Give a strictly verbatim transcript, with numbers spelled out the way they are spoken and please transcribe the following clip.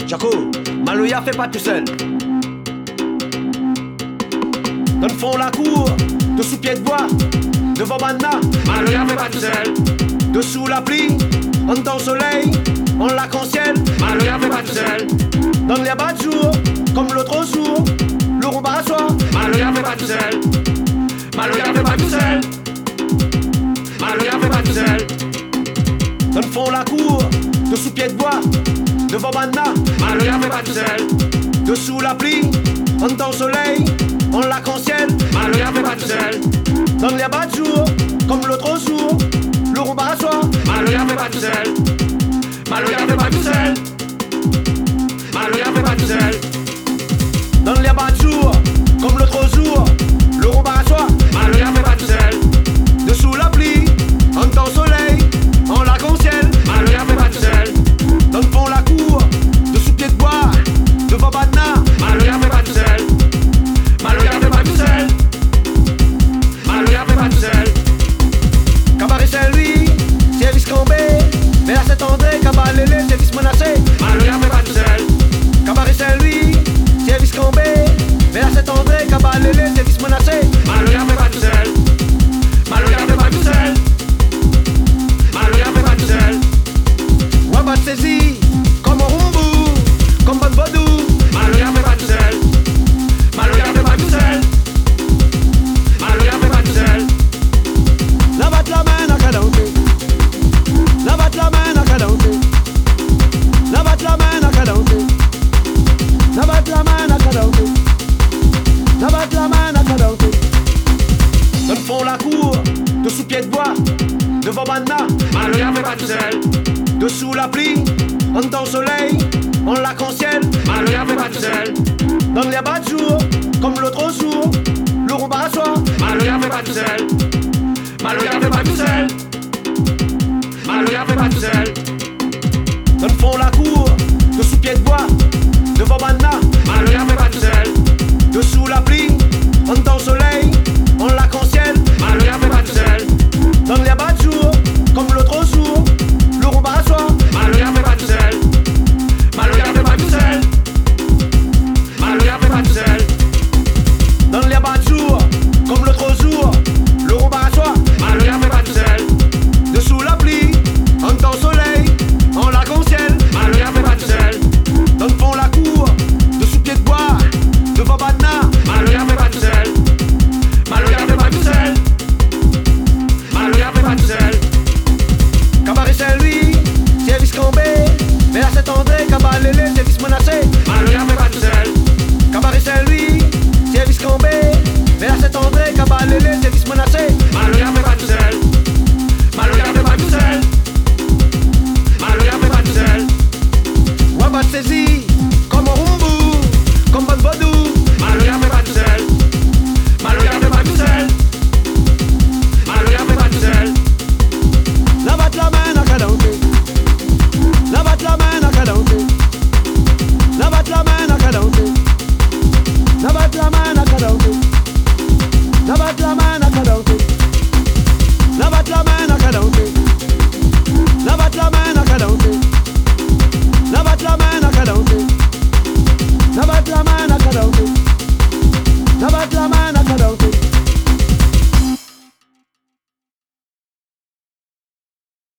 Jaco, Maloya fait pas tout seul. Dans le fond la cour, dessous pied de bois, devant Banna, Maloya fait pas tout seul. dessous la pluie, en temps soleil, en lac en ciel, Maloya fait pas tout seul. dans les bas de jour, comme l'autre jour, le rond à soi, Maloya fait pas tout seul. Maloya fait pas tout seul. Maloya fait pas tout seul. dans le fond la cour, dessous pied de bois, devant Banna, Maloya fait pas tout seul. dessous la pluie, en temps soleil, en lac en ciel, Maloya fait pas tout seul. dans les bas de jour, comme l'autre jour, le rond à soi, Maloya fait pas tout seul. Maloya fait pas tout seul. Maloya fait pas tout seul. dans les bas de jour, comme l'autre jour, le rond à soi, Maloya fait pas tout seul. dessous la pluie, en temps soleil, en lac en ciel, Maloya fait pas tout seul. dans le fond la cour, dessous pied de bois, devant Banna, Maloya fait pas tout seul. Maloya fait pas tout seul. Maloya fait pas tout seul. Cabaret Saint-Louis, service Cambé, vers Saint-André, Cabalélé, service menacé, Maloya fait pas tout seul. Cabaret Saint-Louis, service Cambé, vers Saint-André, Cabalélé, service menacé, Maloya fait pas tout seul. Maloya fait pas tout seul. Maloya fait pas tout seul. Wabat saisi, comme un rumbu, comme Ban Vodou, Maloya fait pas tout seul. Maloya fait pas tout seul. Maloya fait pas tout seul. la batte la main à Cadante, la batte la main à Cadante, la batte la main à Cadante, la batte la main à Cadante, la batte la main à Cadante. Dans le fond la cour, dessous pied de bois, devant Banna, Maloya fait pas tout seul. dessous la pluie, en temps soleil, en lac en ciel, Maloya fait pas tout seul. dans les bas de jour, comme l'autre jour, le rond à soi, Maloya fait pas tout seul. Maloya fait pas tout seul. Maloya fait pas tout seul. dans le fond la cour, dessous pied de bois, devant Banna, Maloya fait pas tout seul. dessous la pluie, en temps soleil, en lac en ciel, Maloya fait pas tout seul. dans les bas de jour, comme l'autre jour, le rond à soi, Maloya fait pas tout seul. Maloya fait pas tout seul. Maloya fait pas tout seul. dans les bas de jour, comme l'autre jour, le rond à soi, Maloya fait pas tout seul. dessous la pluie, en temps soleil, en lac en ciel, Maloya fait pas tout seul. dans le fond la cour, dessous pied de bois, devant Banna, Maloya fait pas tout seul. Maloya fait pas tout seul. Maloya fait pas tout seul. Cabaret Saint-Louis, service Cambé, vers Saint-André, Cabalélé, service menacé, Maloya fait pas tout seul. Cabaret Saint-Louis, service Cambé, vers Saint-André, Cabalélé, service menacé, Maloya fait